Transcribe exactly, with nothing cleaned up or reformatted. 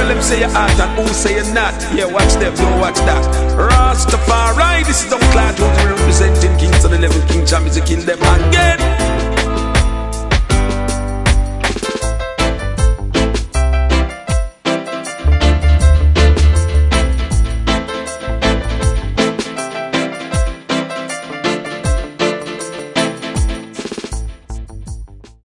girl them say you're hot and who say you're not. Yeah, watch them, don't watch that. Rastafari, this is the Claude Jones representing Kingston eleven King Champions to kill them again.